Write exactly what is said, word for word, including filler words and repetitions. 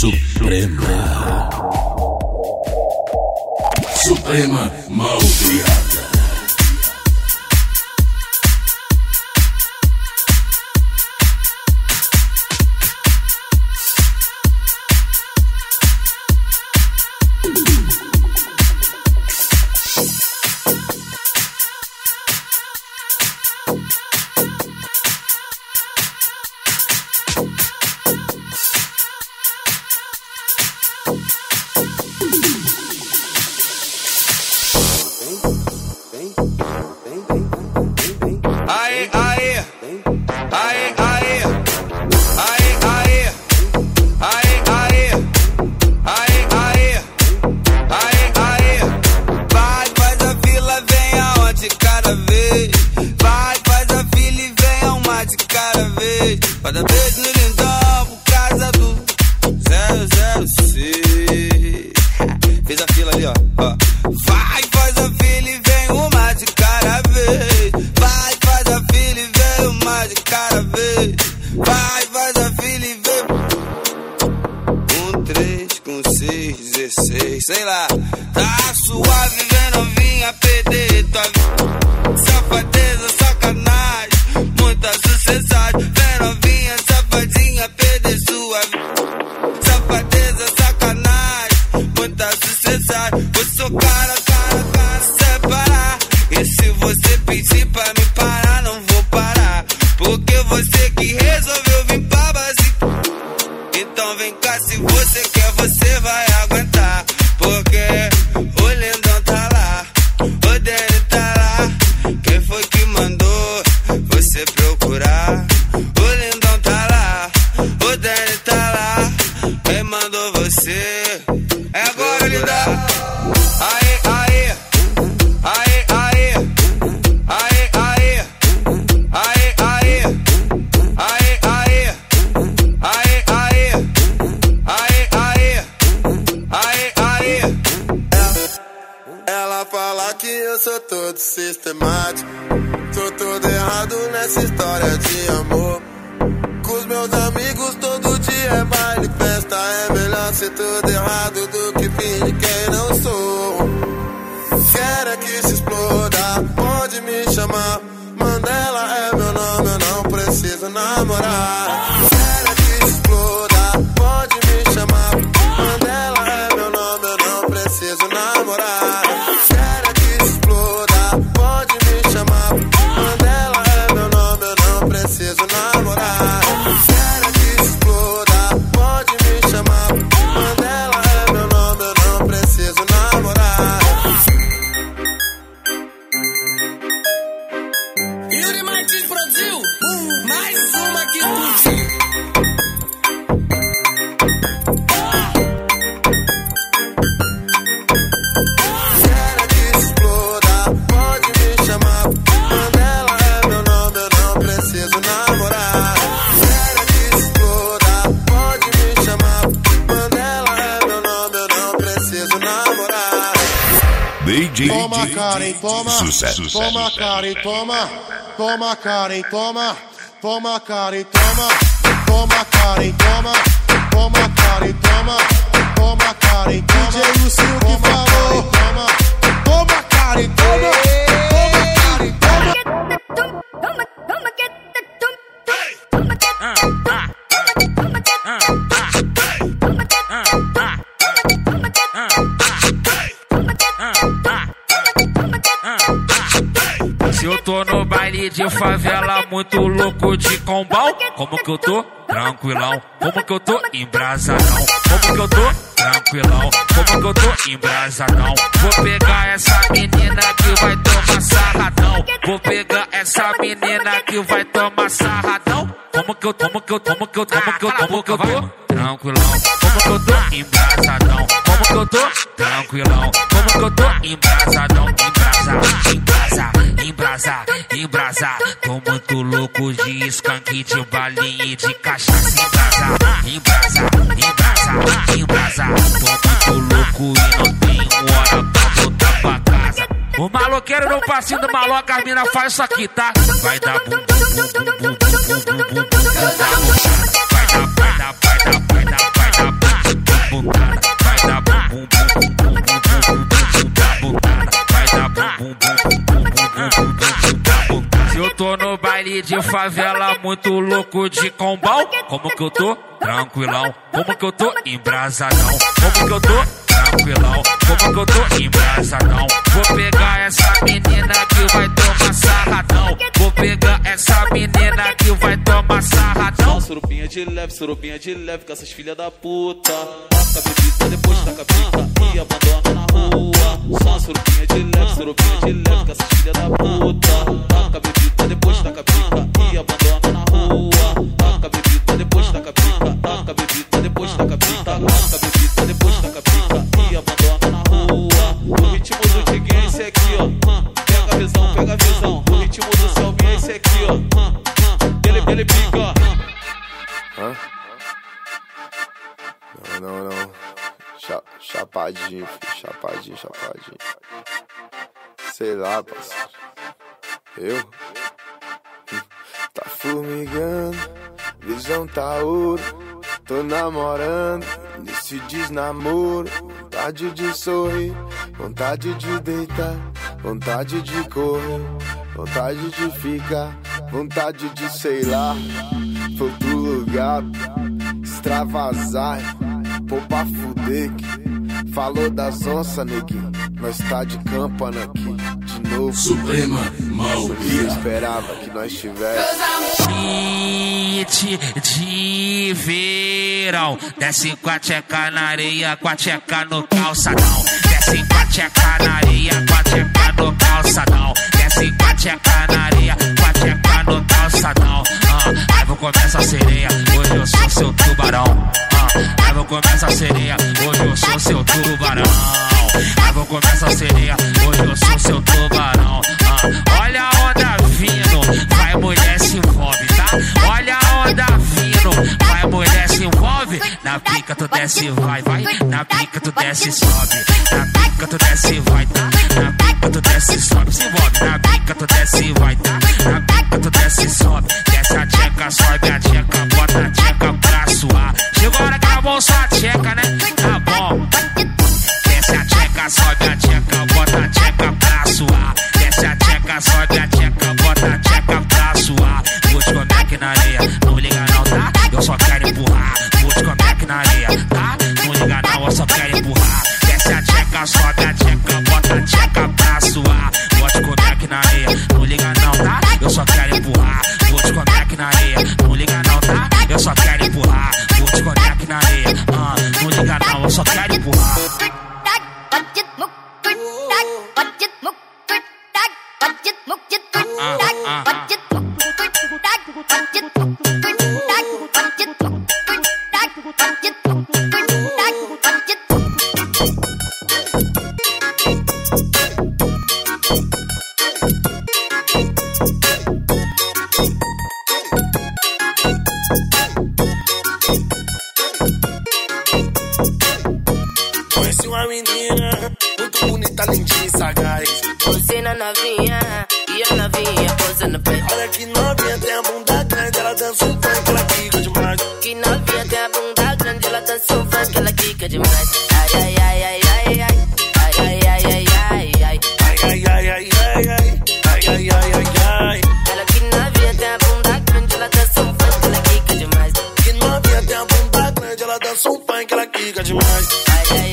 Suprema. Suprema Malcriada. Cada vez no lindão por causa do zero zero seis. Fez a fila ali, ó, ó. Vai, faz a fila e vem uma de cada vez. Vai, faz a fila e vem uma de cada vez. Vai, faz a fila e vem um, três, com seis, dezesseis, sei lá. Tá suave, vem novinha, perder tua vida. Safadeza, sacanagem, muita sucessagem. Vem novinha, safadinha, perder sua vida. Safadeza, sacanagem, muita sucessagem. Vou socar a cara, cara, separar. E se você pedir pra me parar, não vou parar. Porque você que resolveu vir pra base. Então vem cá, se você quer, você vai aguentar. Porque o lindão tá lá, o dele tá lá. Quem foi que mandou você procurar? O lindão tá lá, o dele tá lá. Quem mandou você? É agora, lindão. Aê, aê, aê, aê, aê, aê, aê, aê, aê, aê, aê, aê, aê, aê, aê, aê. Ela fala que eu sou todo sistemático, sou todo errado nessa história de amor. Com os meus amigos todo dia é baile, festa. É melhor ser tudo errado do que fingir quem não sou. Quero é que se exploda, pode me chamar. Mandela é meu nome, eu não preciso namorar. Quero é que se exploda, pode me chamar. Mandela é meu nome, eu não preciso namorar. Quero é que se exploda, pode me chamar. Mandela é meu nome, eu não preciso namorar. Quero é que se exploda, pode me chamar. Mandela é meu nome, eu não preciso namorar. Yuri Martins produziu mais uma que explodiu. Quero que se exploda, pode me chamar. Mandela é meu nome, eu não preciso namorar. Quero que se exploda, pode me chamar. Mandela é meu nome, eu não preciso namorar. D J Toma, Karen, toma. Sucesso. Toma, Karen, toma. Toma, Karen, toma. Toma, Karen, toma. Toma, Karen, toma. Toma, Karen, toma. Toma, Karen, toma. D J Lucinho que falou. Toma, toma, Karen, toma. Toma, Karen, toma. Se eu tô no baile de favela, muito louco de combão, como que eu tô? Tranquilão. Como que eu tô? Embrasadão. Como que eu tô? Tranquilão. Como que eu tô? Embrasadão. Vou pegar essa menina que vai tomar sarradão. Vou pegar essa menina que vai tomar sarradão. Como que eu, como que eu, como que eu, como que eu, como que eu tô? Tranquilão. Como que eu tô? Embrasadão. Como que eu tô? Tranquilão. Como que eu tô? Embrasadão. Embrasa, embrasa, embrasa, embrasa. Tô muito louco de skunk, de balinha e de cachaça. Embrasa, embrasa, embrasa, embrasa. Tô muito louco e não tenho hora pra voltar pra casa. O maloqueiro no passinho do maloca, as mina faz isso aqui, tá? Vai dar bum, bum, bum, bum, bum, bum, bum, bum, bum. Vai dar, vai dar, vai dar, vai dar, vai dar, vai dar. baile de favela, muito louco de combão. Como que eu tô? Tranquilão. Como que eu tô? Embrasadão. Como que eu tô? Tranquilão. Como que eu tô? Embrasadão. Vou pegar essa menina que vai tomar sarradão. Vou pegar essa menina que vai tomar sarradão. Surupinha de leve, surupinha de leve com essas filhas da puta. Taca bebida, depois taca pica e abandona na rua. Só surupinha de leve, surupinha de leve com essas filhas da puta. Taca bebida, depois taca pica e abandona na rua. Taca bebida, depois taca pica. Taca bebida, depois taca pica. Taca bebida, depois taca pica e abandona na rua. O ritmo do Tiguinho é esse aqui, ó. Pega a visão, pega a visão. O ritmo do Selminha é esse aqui, ó. Ele, ele pica. Hã? Não, não, não. Cha, chapadinho, filho. Chapadinho, chapadinho. Sei lá, parceiro. Eu? Tá formigando, visão tá ouro. Tô namorando, nesse desnamoro. Vontade de sorrir, vontade de deitar, vontade de correr, vontade de ficar, vontade de sei lá. Foi pro lugar, extravasar, pô pra fuder. Falou das onças, neguinho, nós tá de campana aqui, de novo. Suprema Malvia. Esperava que nós tivesse Hit de verão. Desce com a tcheca na areia, com a tcheca no calçadão. Desce com a tcheca na areia, com a tcheca no calçadão. Desce com a tcheca na areia, com a tcheca no calçadão. Ah, aí vou começar a sereia, hoje eu sou seu tubarão. Ah, aí vou começar a sereia, hoje eu sou seu tubarão. Aí vou começar a sereia, hoje eu sou seu tubarão. Ah, olha a onda vindo, vai mulher se envolve, tá? Olha a onda vindo, vai mulher se envolve. Na pica tu desce vai, vai. Na pica tu desce e sobe. Na pica tu desce vai, tá? Na pica tu desce e sobe, se envolve. Na pica tu desce e vai, tá? Na pica tu desce e sobe. Desce a tcheca, sobe a tcheca, bota a tcheca pra suar. Chegou a hora que ela bom só a tcheca, né? Tá bom. Desce a tcheca, sobe a tcheca, bota a tcheca pra suar. Desce a tcheca, sobe a tcheca, bota a tcheca pra suar. Vou te comer aqui na areia, não liga não, tá? Eu só quero empurrar. Vou te comer aqui na areia, tá? Não liga não, eu só quero empurrar. Desce a tcheca, sobe a tcheca, bota a tcheca pra suar. Vou te comer aqui na areia, não liga não, tá? Eu só quero empurrar. Vou te comer aqui na areia, não liga não, tá? Eu só quero empurrar. Vou te comer aqui na areia, ah, não liga não, eu só quero empurrar. Conheci uma menina muito bonita, lindinha e sagaz. Você na navinha e a navinha posando pé. Olha que novinha, tem a bunda grande, ela dança um funk, ela quica demais. Que novinha tem a bunda grande, ela dança um funk, ela quica demais. Ai, ai, ai, ai, ai, ai. Ai, ai, ai, ai, ai, ai. Ai, ai, ai, ai, ai, ai. Ai, ai, ai, ai, ai. Ela que novinha tem a bunda grande, ela dança um funk, ela quica demais. Que novinha, tem a bunda grande, ela dança um funk, ela quica demais. Ai, ai,